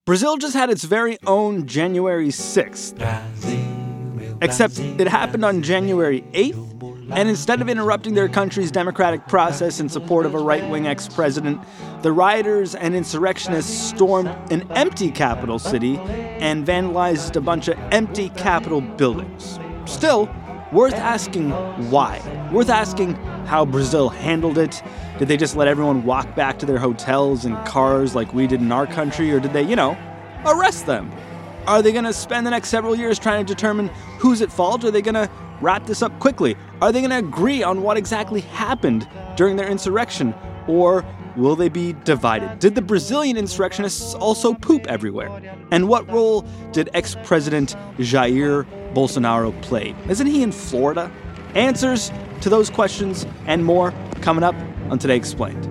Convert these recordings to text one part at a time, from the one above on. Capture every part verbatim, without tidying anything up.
Brazil just had its very own January sixth. Except it happened on January eighth, and instead of interrupting their country's democratic process in support of a right-wing ex-president, the rioters and insurrectionists stormed an empty capital city and vandalized a bunch of empty Capitol buildings. Still, worth asking why. Worth asking how Brazil handled it. Did they just let everyone walk back to their hotels and cars like we did in our country, or did they, you know, arrest them? Are they going to spend the next several years trying to determine who's at fault? Are they going to wrap this up quickly? Are they going to agree on what exactly happened during their insurrection? Or will they be divided? Did the Brazilian insurrectionists also poop everywhere? And what role did ex-President Jair Bolsonaro play? Isn't he in Florida? Answers to those questions and more coming up on Today Explained.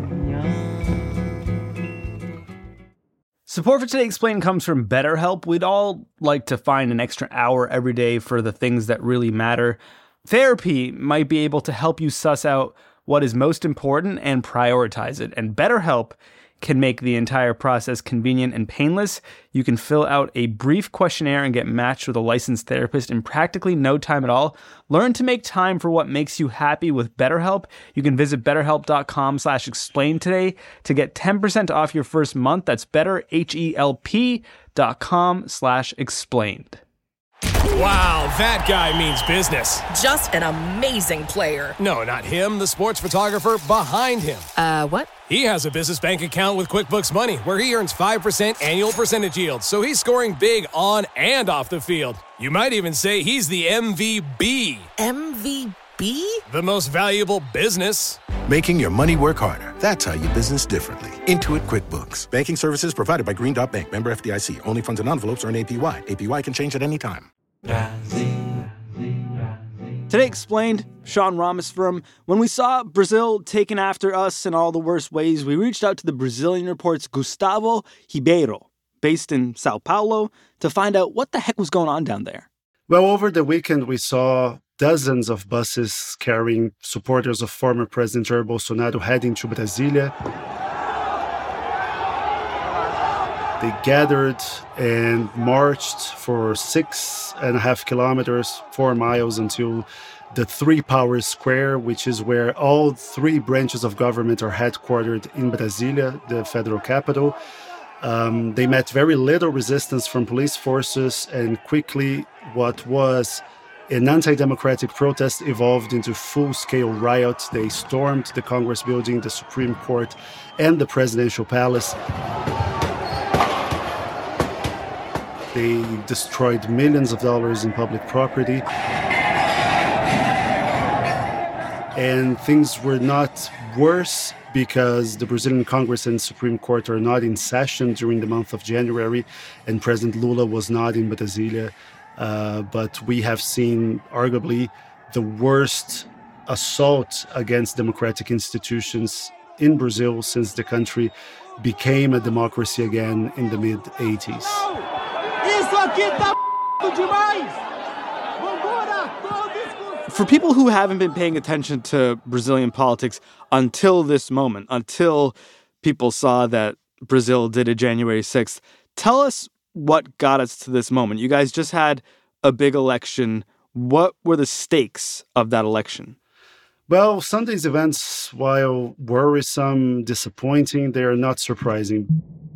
Support for Today Explained comes from BetterHelp. We'd all like to find an extra hour every day for the things that really matter. Therapy might be able to help you suss out what is most important and prioritize it. And BetterHelp can make the entire process convenient and painless. You can fill out a brief questionnaire and get matched with a licensed therapist in practically no time at all. Learn to make time for what makes you happy with BetterHelp. You can visit betterhelp.com slash explain today to get ten percent off your first month. That's betterhelp.com slash explained. Wow, that guy means business. Just an amazing player. No, not him, the sports photographer behind him. Uh, what? He has a business bank account with QuickBooks Money where he earns five percent annual percentage yield, so he's scoring big on and off the field. You might even say he's the M V B. M V B? The most valuable business. Making your money work harder. That's how you business differently. Intuit QuickBooks. Banking services provided by Green Dot Bank. Member F D I C. Only funds and envelopes earn A P Y. A P Y can change at any time. Today Explained, Sean Ramos from. When we saw Brazil taking after us in all the worst ways, we reached out to the Brazilian Report's Gustavo Ribeiro, based in Sao Paulo, to find out what the heck was going on down there. Well, over the weekend, we saw dozens of buses carrying supporters of former President Jair Bolsonaro heading to Brasília. They gathered and marched for six and a half kilometers, four miles, until the Three Powers Square, which is where all three branches of government are headquartered in Brasília, the federal capital. Um, they met very little resistance from police forces, and quickly what was an anti-democratic protest evolved into full-scale riots. They stormed the Congress building, the Supreme Court, and the presidential palace. They destroyed millions of dollars in public property. And things were not worse because the Brazilian Congress and Supreme Court are not in session during the month of January, and President Lula was not in Brasília. Uh, but we have seen arguably the worst assault against democratic institutions in Brazil since the country became a democracy again in the mid eighties. For people who haven't been paying attention to Brazilian politics until this moment, until people saw that Brazil did a January sixth, tell us what got us to this moment. You guys just had a big election. What were the stakes of that election? Well, Sunday's events, while worrisome, disappointing, they are not surprising.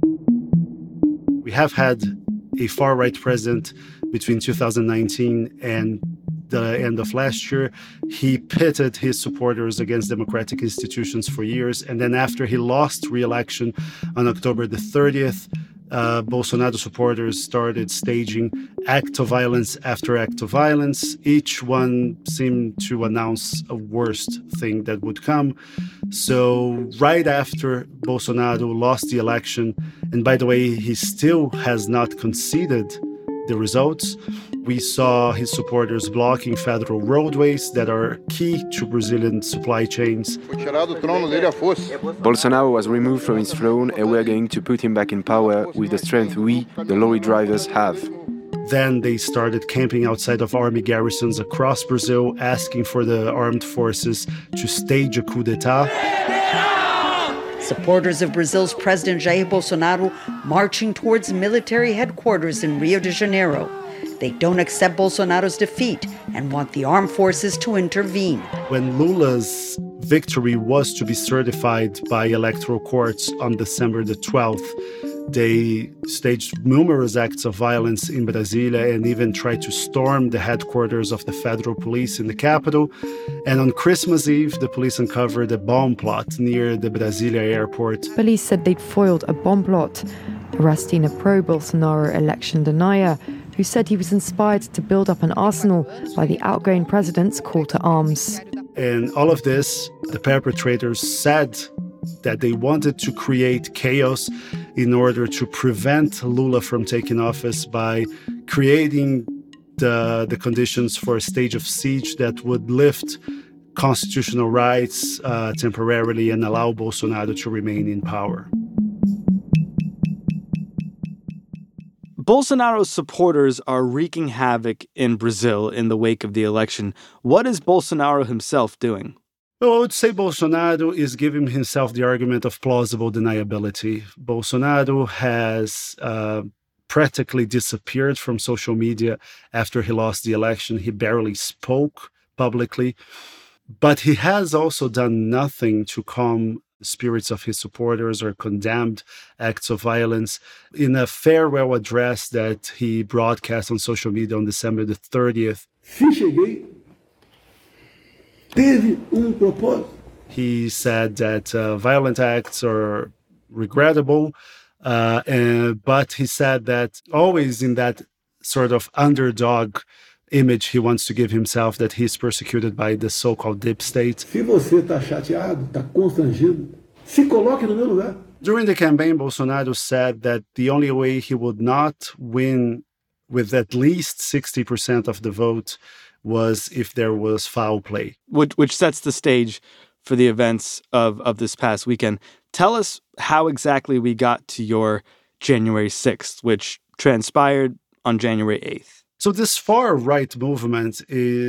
We have had a far-right president between two thousand nineteen and the end of last year. He pitted his supporters against democratic institutions for years. And then after he lost re-election on October the thirtieth, uh, Bolsonaro supporters started staging act of violence after act of violence. Each one seemed to announce a worst thing that would come. So right after Bolsonaro lost the election, and by the way, he still has not conceded the results, we saw his supporters blocking federal roadways that are key to Brazilian supply chains. Bolsonaro was removed from his throne, and we're going to put him back in power with the strength we, the lorry drivers, have. Then they started camping outside of army garrisons across Brazil, asking for the armed forces to stage a coup d'etat. supporters of Brazil's President Jair Bolsonaro marching towards military headquarters in Rio de Janeiro. They don't accept Bolsonaro's defeat and want the armed forces to intervene. When Lula's victory was to be certified by electoral courts on December the twelfth, they staged numerous acts of violence in Brasilia and even tried to storm the headquarters of the federal police in the capital. And on Christmas Eve, the police uncovered a bomb plot near the Brasilia airport. Police said they'd foiled a bomb plot, arresting a pro-Bolsonaro election denier who said he was inspired to build up an arsenal by the outgoing president's call to arms. And all of this, the perpetrators said that they wanted to create chaos in order to prevent Lula from taking office by creating the, the conditions for a stage of siege that would lift constitutional rights uh, temporarily and allow Bolsonaro to remain in power. Bolsonaro's supporters are wreaking havoc in Brazil in the wake of the election. What is Bolsonaro himself doing? Well, I would say Bolsonaro is giving himself the argument of plausible deniability. Bolsonaro has uh, practically disappeared from social media after he lost the election. He barely spoke publicly. But he has also done nothing to calm the spirits of his supporters or condemned acts of violence. In a farewell address that he broadcast on social media on December the thirtieth, he said that uh, violent acts are regrettable, uh, and, but he said that always in that sort of underdog image he wants to give himself, that he's persecuted by the so-called deep state. Se você está chateado, está constrangido, se coloque no meu lugar. During the campaign, Bolsonaro said that the only way he would not win with at least sixty percent of the vote was if there was foul play. Which, which sets the stage for the events of, of this past weekend. Tell us how exactly we got to your January sixth, which transpired on January eighth. So this far-right movement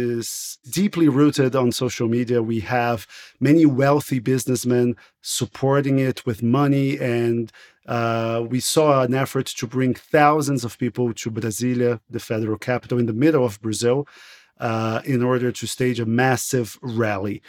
is deeply rooted on social media. We have many wealthy businessmen supporting it with money, and uh, we saw an effort to bring thousands of people to Brasilia, the federal capital, in the middle of Brazil, uh, in order to stage a massive rally.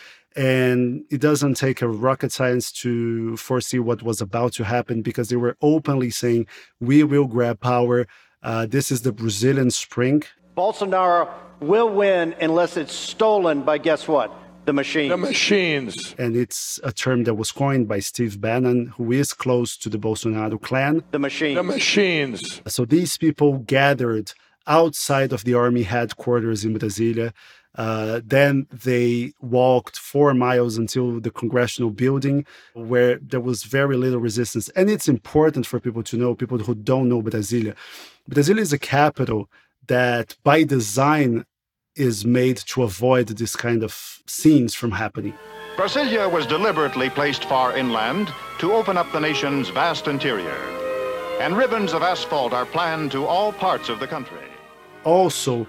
And it doesn't take a rocket science to foresee what was about to happen, because they were openly saying, we will grab power. Uh, this is the Brazilian spring. Bolsonaro will win unless it's stolen by, guess what? The machines. The machines. And it's a term that was coined by Steve Bannon, who is close to the Bolsonaro clan. The machines. The machines. So these people gathered outside of the army headquarters in Brasilia. Uh, then they walked four miles until the congressional building, where there was very little resistance. And it's important for people to know, people who don't know Brasilia. Brasilia is a capital that by design is made to avoid this kind of scenes from happening. Brasilia was deliberately placed far inland to open up the nation's vast interior. And ribbons of asphalt are planned to all parts of the country. Also,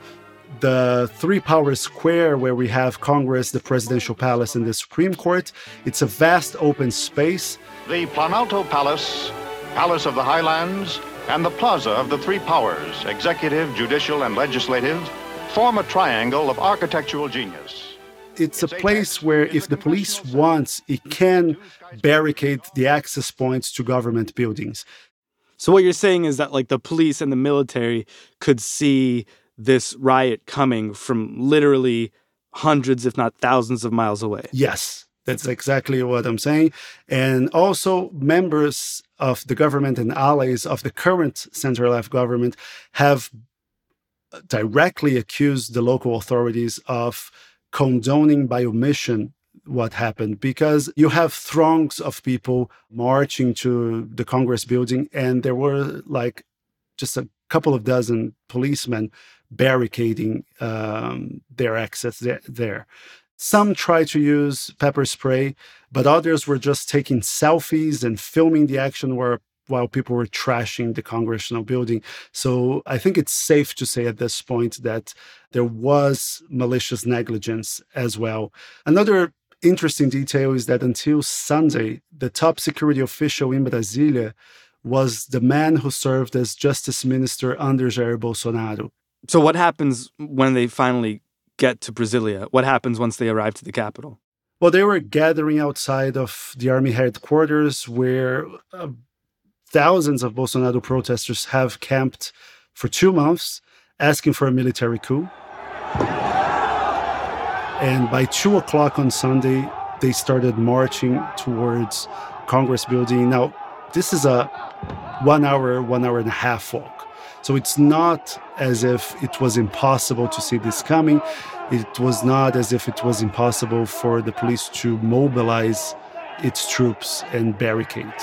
the Three Power Square, where we have Congress, the Presidential Palace, and the Supreme Court, it's a vast open space. The Planalto Palace, Palace of the Highlands, and the Plaza of the Three Powers, executive, judicial, and legislative, form a triangle of architectural genius. It's a place where if the police wants, it can barricade the access points to government buildings. So what you're saying is that like the police and the military could see this riot coming from literally hundreds, if not thousands of miles away. Yes, that's exactly what I'm saying. And also members of the government and allies of the current center-left government have directly accused the local authorities of condoning by omission what happened, because you have throngs of people marching to the Congress building, and there were like just a couple of dozen policemen barricading um, their access there, there. Some tried to use pepper spray, but others were just taking selfies and filming the action where, while people were trashing the congressional building. So I think it's safe to say at this point that there was malicious negligence as well. Another interesting detail is that until Sunday, the top security official in Brasilia was the man who served as justice minister under Jair Bolsonaro. So what happens when they finally get to Brasilia? What happens once they arrive to the capital? Well, they were gathering outside of the army headquarters where uh, thousands of Bolsonaro protesters have camped for two months asking for a military coup. And by two o'clock on Sunday, they started marching towards Congress building. Now, this is a one hour, one hour and a half walk. So it's not as if it was impossible to see this coming. It was not as if it was impossible for the police to mobilize its troops and barricade.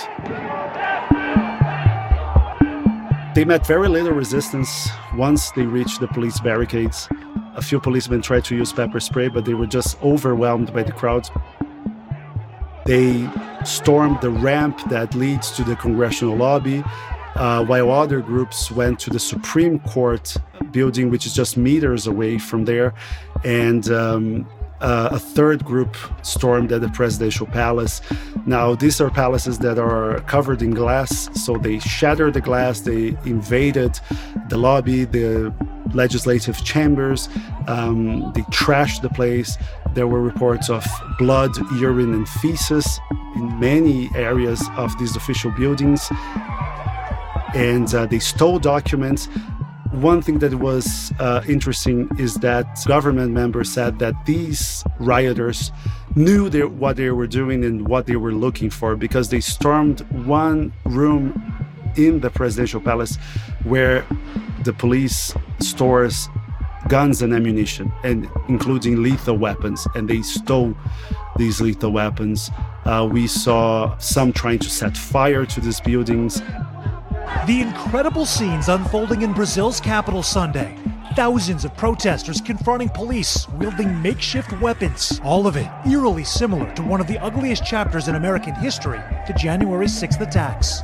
They met very little resistance once they reached the police barricades. A few policemen tried to use pepper spray, but they were just overwhelmed by the crowd. They stormed the ramp that leads to the congressional lobby, uh, while other groups went to the Supreme Court building, which is just meters away from there. And um, uh, a third group stormed at the presidential palace. Now, these are palaces that are covered in glass, so they shattered the glass, they invaded the lobby, the legislative chambers, um, they trashed the place. There were reports of blood, urine, and feces in many areas of these official buildings. And uh, they stole documents. One thing that was uh, interesting is that government members said that these rioters knew they, what they were doing and what they were looking for, because they stormed one room in the presidential palace where the police stores guns and ammunition, and including lethal weapons, and they stole these lethal weapons. Uh, we saw some trying to set fire to these buildings. The incredible scenes unfolding in Brazil's capital Sunday. Thousands of protesters confronting police, wielding makeshift weapons. All of it eerily similar to one of the ugliest chapters in American history, the January sixth attacks.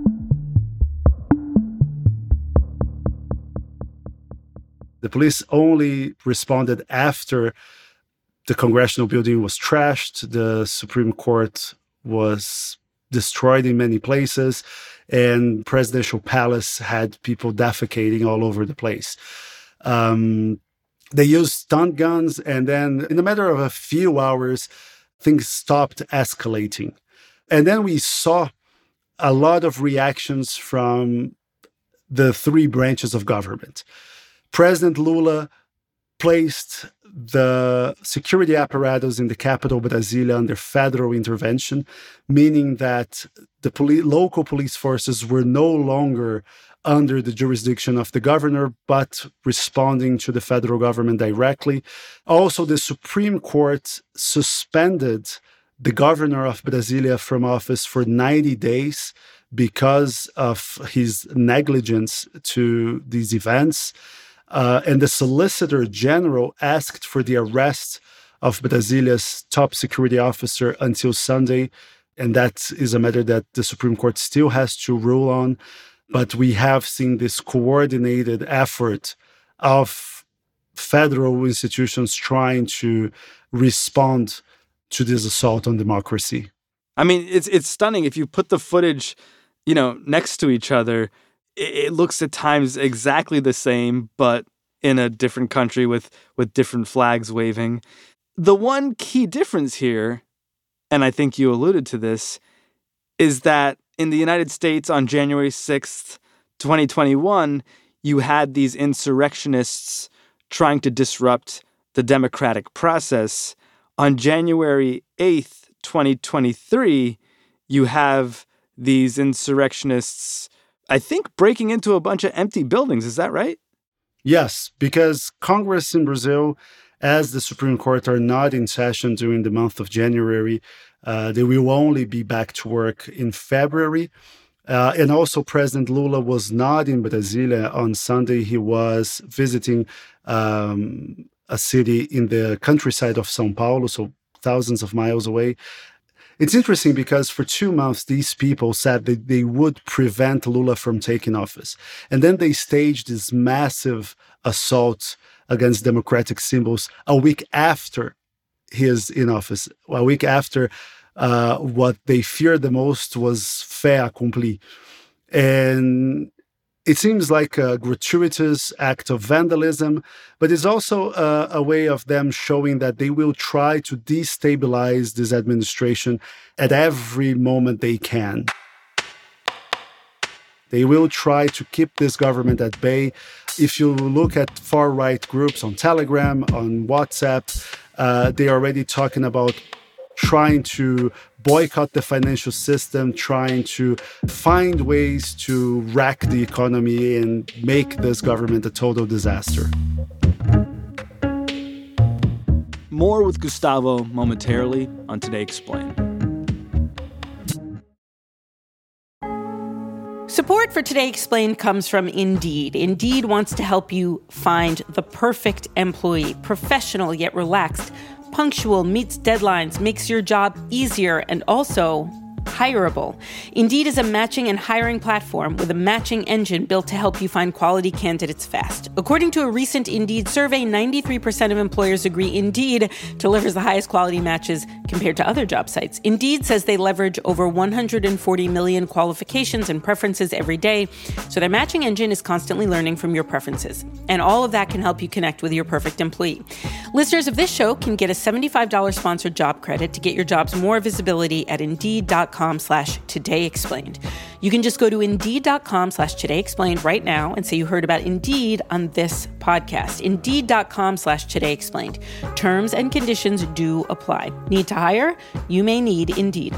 The police only responded after the congressional building was trashed, the Supreme Court was destroyed in many places, and presidential palace had people defecating all over the place. Um, they used stun guns, and then in a matter of a few hours, things stopped escalating. And then we saw a lot of reactions from the three branches of government. President Lula placed the security apparatus in the capital, Brasilia, under federal intervention, meaning that the poli- local police forces were no longer under the jurisdiction of the governor, but responding to the federal government directly. Also, the Supreme Court suspended the governor of Brasilia from office for ninety days because of his negligence to these events. Uh, and the Solicitor General asked for the arrest of Brasilia's top security officer until Sunday. And that is a matter that the Supreme Court still has to rule on. But we have seen this coordinated effort of federal institutions trying to respond to this assault on democracy. I mean, it's it's stunning. If you put the footage, you know, next to each other, it looks at times exactly the same, but in a different country with, with different flags waving. The one key difference here, and I think you alluded to this, is that in the United States on January sixth, twenty twenty-one, you had these insurrectionists trying to disrupt the democratic process. On January eighth, twenty twenty-three, you have these insurrectionists, I think, breaking into a bunch of empty buildings. Is that right? Yes, because Congress in Brazil, as the Supreme Court, are not in session during the month of January. Uh, they will only be back to work in February. Uh, and also, President Lula was not in Brasilia on Sunday. He was visiting um, a city in the countryside of São Paulo, so thousands of miles away. It's interesting because for two months, these people said that they would prevent Lula from taking office. And then they staged this massive assault against democratic symbols a week after he is in office. A week after, uh, what they feared the most was fait accompli. And it seems like a gratuitous act of vandalism, but it's also a, a way of them showing that they will try to destabilize this administration at every moment they can. They will try to keep this government at bay. If you look at far-right groups on Telegram, on WhatsApp, uh, they're already talking about trying to boycott the financial system, trying to find ways to wreck the economy and make this government a total disaster. More with Gustavo momentarily on Today Explained. Support for Today Explained comes from Indeed. Indeed wants to help you find the perfect employee, professional yet relaxed, punctual, meets deadlines, makes your job easier, and also hireable. Indeed is a matching and hiring platform with a matching engine built to help you find quality candidates fast. According to a recent Indeed survey, ninety-three percent of employers agree Indeed delivers the highest quality matches compared to other job sites. Indeed says they leverage over one hundred forty million qualifications and preferences every day, so their matching engine is constantly learning from your preferences. And all of that can help you connect with your perfect employee. Listeners of this show can get a seventy-five dollars sponsored job credit to get your jobs more visibility at Indeed.com slash Today Explained. You can just go to Indeed.com slash Today Explained right now and say you heard about Indeed on this podcast. Indeed.com slash Today Explained. Terms and conditions do apply. Need to hire? You may need Indeed.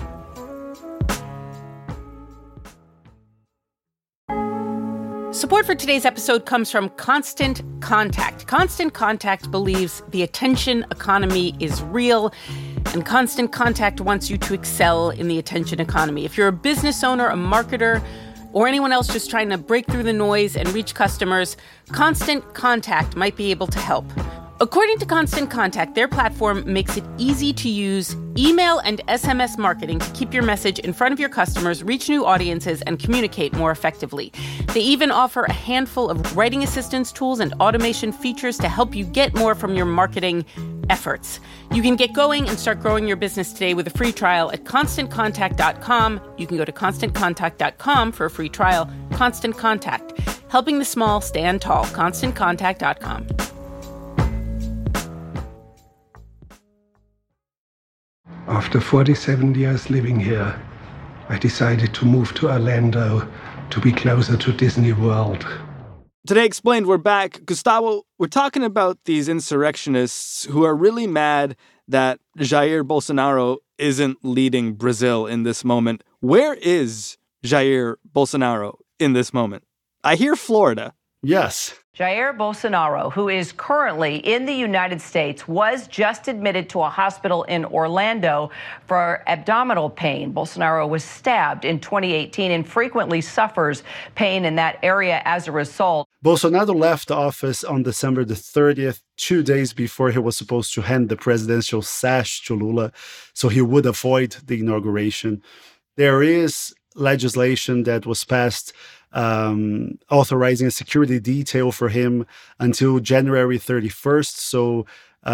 Support for today's episode comes from Constant Contact. Constant Contact believes the attention economy is real, and Constant Contact wants you to excel in the attention economy. If you're a business owner, a marketer, or anyone else just trying to break through the noise and reach customers, Constant Contact might be able to help. According to Constant Contact, their platform makes it easy to use email and S M S marketing to keep your message in front of your customers, reach new audiences, and communicate more effectively. They even offer a handful of writing assistance tools and automation features to help you get more from your marketing efforts. You can get going and start growing your business today with a free trial at constant contact dot com. You can go to constant contact dot com for a free trial. Constant Contact, helping the small stand tall. constant contact dot com. After forty-seven years living here, I decided to move to Orlando to be closer to Disney World. Today Explained, we're back. Gustavo, we're talking about these insurrectionists who are really mad that Jair Bolsonaro isn't leading Brazil in this moment. Where is Jair Bolsonaro in this moment? I hear Florida. Yes. Jair Bolsonaro, who is currently in the United States, was just admitted to a hospital in Orlando for abdominal pain. Bolsonaro was stabbed in twenty eighteen and frequently suffers pain in that area as a result. Bolsonaro left office on December the thirtieth, two days before he was supposed to hand the presidential sash to Lula, so he would avoid the inauguration. There is legislation that was passed um, authorizing a security detail for him until January thirty-first. So,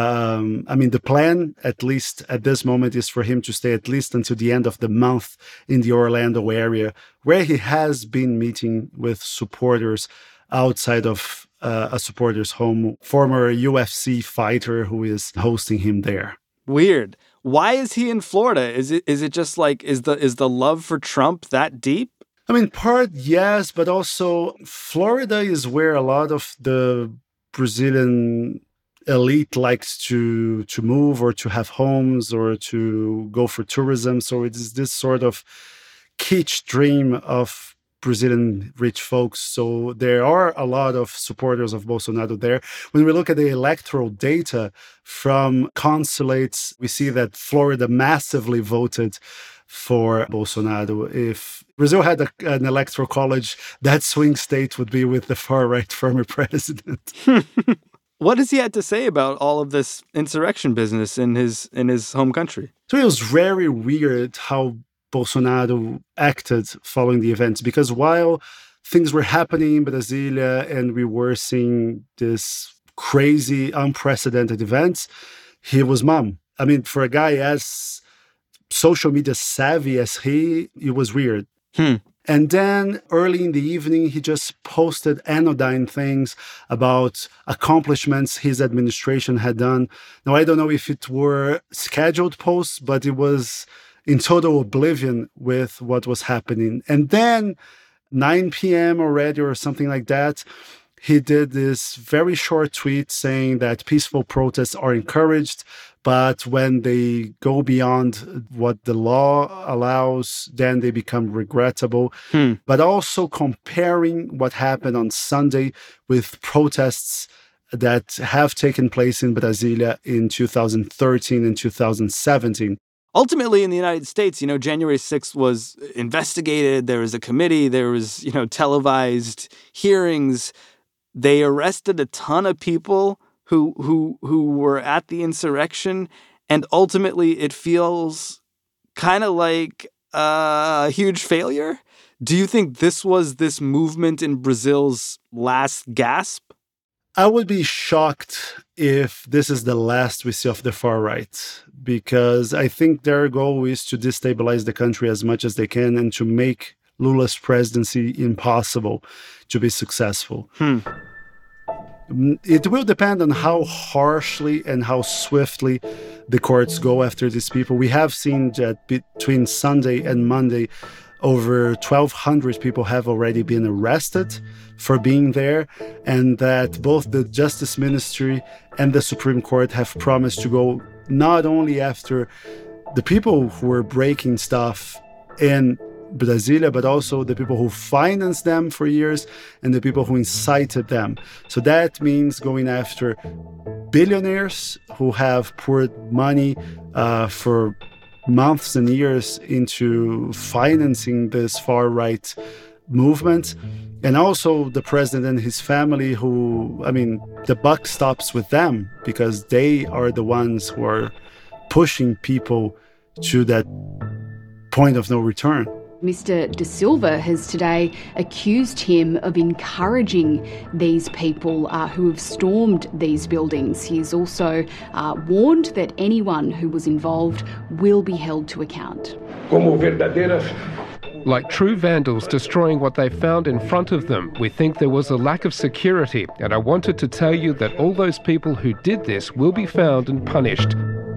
um, I mean, the plan, at least at this moment, is for him to stay at least until the end of the month in the Orlando area, where he has been meeting with supporters outside of uh, a supporter's home, former U F C fighter who is hosting him there. Weird. Why is he in Florida? Is it is it just like, is the is the love for Trump that deep? I mean, part, yes, but also Florida is where a lot of the Brazilian elite likes to to move or to have homes or to go for tourism. So it is this sort of kitsch dream of Brazilian rich folks. So there are a lot of supporters of Bolsonaro there. When we look at the electoral data from consulates, we see that Florida massively voted for Bolsonaro. If Brazil had a, an electoral college, that swing state would be with the far-right former president. What has he had to say about all of this insurrection business in his in his home country? So it was very weird how Bolsonaro acted following the events, because while things were happening in Brasilia and we were seeing this crazy, unprecedented events, he was mum. I mean, for a guy as social media savvy as he, it was weird. Hmm. And then early in the evening, he just posted anodyne things about accomplishments his administration had done. Now, I don't know if it were scheduled posts, but it was in total oblivion with what was happening. And then nine p.m. already or something like that, he did this very short tweet saying that peaceful protests are encouraged, but when they go beyond what the law allows, then they become regrettable. Hmm. But also comparing what happened on Sunday with protests that have taken place in Brasilia in two thousand thirteen and two thousand seventeen. Ultimately, in the United States, you know, January sixth was investigated. There was a committee. There was, you know, televised hearings. They arrested a ton of people who who who were at the insurrection, and ultimately it feels kind of like a huge failure. Do you think this was this movement in Brazil's last gasp? I would be shocked if this is the last we see of the far right, because I think their goal is to destabilize the country as much as they can and to make Lula's presidency impossible to be successful. Hmm. It will depend on how harshly and how swiftly the courts go after these people. We have seen that between Sunday and Monday, over twelve hundred people have already been arrested for being there, and that both the Justice Ministry and the Supreme Court have promised to go not only after the people who were breaking stuff in Brasilia, but also the people who financed them for years and the people who incited them. So that means going after billionaires who have poured money uh, for months and years into financing this far-right movement, and also the president and his family who, I mean, the buck stops with them because they are the ones who are pushing people to that point of no return. Mister Da Silva has today accused him of encouraging these people uh, who have stormed these buildings. He has also uh, warned that anyone who was involved will be held to account. Like true vandals destroying what they found in front of them, we think there was a lack of security, and I wanted to tell you that all those people who did this will be found and punished.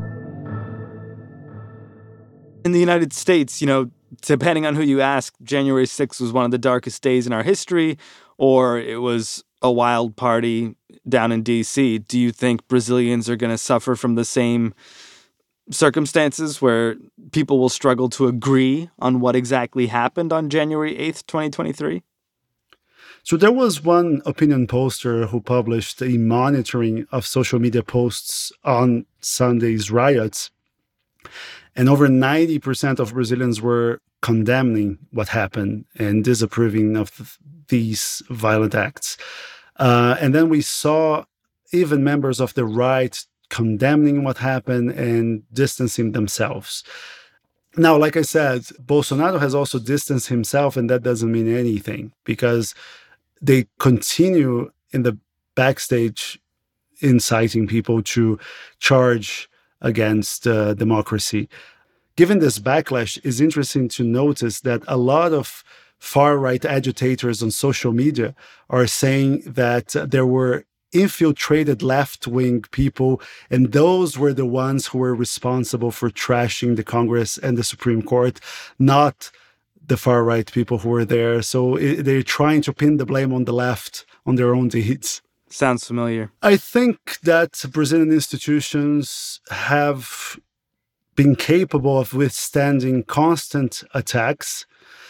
In the United States, you know, depending on who you ask, January sixth was one of the darkest days in our history, or it was a wild party down in D C. Do you think Brazilians are going to suffer from the same circumstances where people will struggle to agree on what exactly happened on January eighth, twenty twenty-three? So there was one opinion poster who published a monitoring of social media posts on Sunday's riots. And over ninety percent of Brazilians were condemning what happened and disapproving of th- these violent acts. Uh, and then we saw even members of the right condemning what happened and distancing themselves. Now, like I said, Bolsonaro has also distanced himself, and that doesn't mean anything because they continue in the backstage inciting people to charge against uh, democracy. Given this backlash, it's interesting to notice that a lot of far-right agitators on social media are saying that uh, there were infiltrated left-wing people, and those were the ones who were responsible for trashing the Congress and the Supreme Court, not the far-right people who were there. So it, they're trying to pin the blame on the left, on their own deeds. Sounds familiar. I think that Brazilian institutions have been capable of withstanding constant attacks.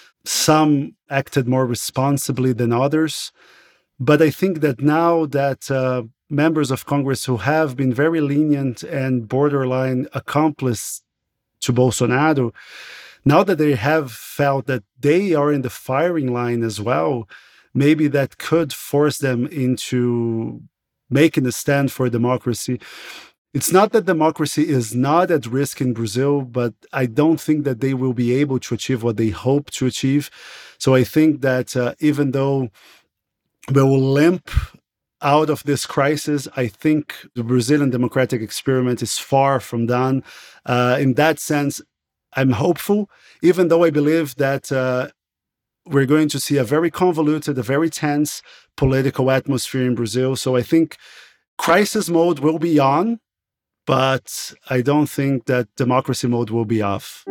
Some acted more responsibly than others. But I think that now that uh, members of Congress who have been very lenient and borderline accomplice to Bolsonaro, now that they have felt that they are in the firing line as well, maybe that could force them into making a stand for democracy. It's not that democracy is not at risk in Brazil, but I don't think that they will be able to achieve what they hope to achieve. So I think that uh, even though we will limp out of this crisis. I think the Brazilian democratic experiment is far from done. Uh, in that sense, I'm hopeful, even though I believe that uh, we're going to see a very convoluted, a very tense political atmosphere in Brazil. So I think crisis mode will be on, but I don't think that democracy mode will be off.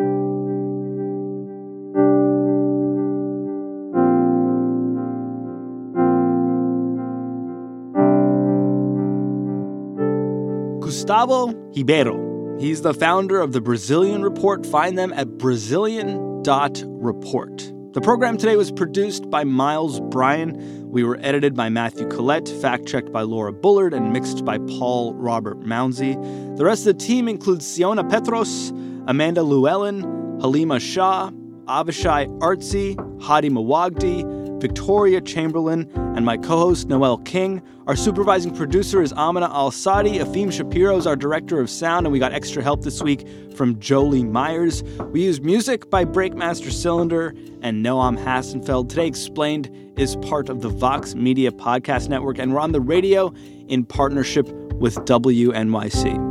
Gustavo Ribeiro. He's the founder of the Brazilian Report. Find them at Brazilian dot report. The program today was produced by Miles Bryan. We were edited by Matthew Collette, fact-checked by Laura Bullard, and mixed by Paul Robert Mounsey. The rest of the team includes Siona Petros, Amanda Llewellyn, Halima Shah, Avishai Artsy, Hadi Mawagdi, Victoria Chamberlain, and my co-host Noel King. Our supervising producer is Amina Al-Sadi. Afim Shapiro is our director of sound, and we got extra help this week from Jolie Myers. We used music by Breakmaster Cylinder and Noam Hassenfeld. Today Explained is part of the Vox Media Podcast Network, and we're on the radio in partnership with W N Y C.